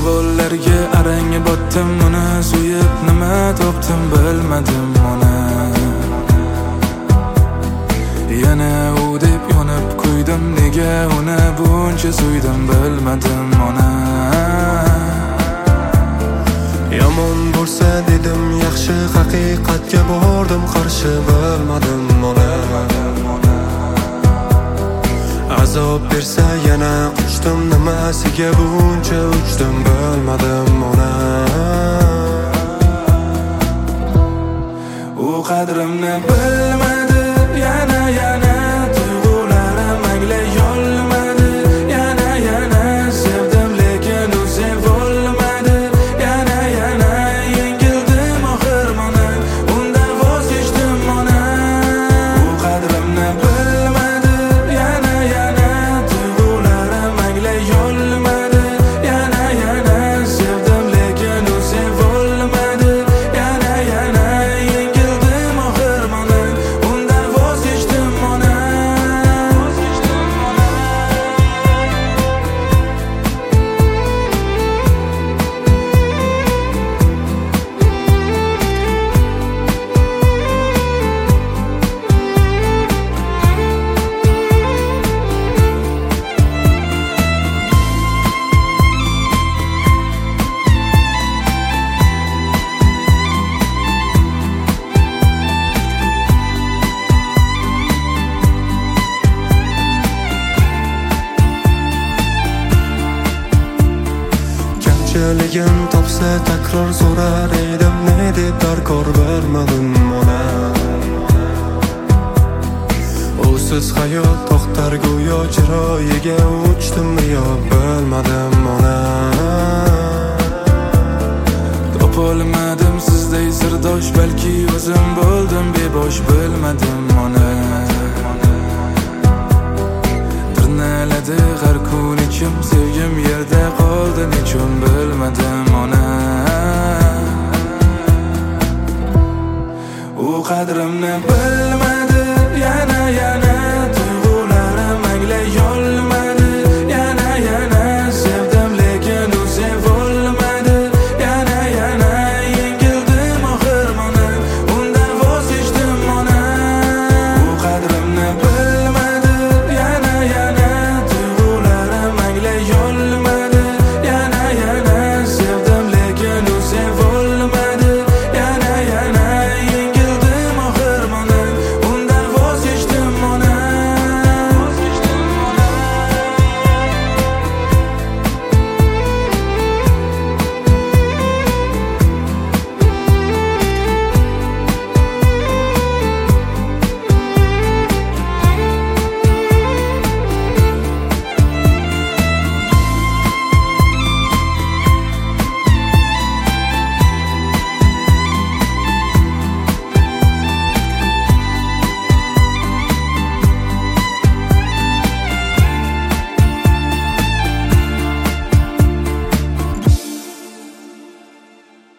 savollarga arang botdim, uni suyib nima topdim bilmadim ona. Yana u deb yonib qo'ydim, nega uni buncha suydim bilmadim ona. Yomon bo'lsa dedim yaxshi, haqiqatga bordim qarshi bilmadim ona. Azob bersa yana quchdim, nimasiga buncha uchdim bilmadim ona. U qadrimni bilmadi, yana tuyg'ularim anglay olmadi. Yana sevdim lekin u sevolmadi. Yana yengildim oxir mana, undan voz kechdim ona. U qadrimni bilmadi, yana tuyg'ularim anglay olmadi. Yana sevdim lekin u sevolmadi. Yana yengildim oxir mana, undan voz kechdim ona. Kamchiligim topsa takror so'rar edim, ne deb darkor bilmadim ona. Usiz hayot to'xtar go'yo, chiroyiga uchdim yo bilmadim ona. Topolmadim sizday sirdosh, balki o'zim bo'ldim bebosh bilmadim ona. Tirnaladi har kun ichim, sevgim yerda qoldi nechun bilmadim ona. U qadrimni bil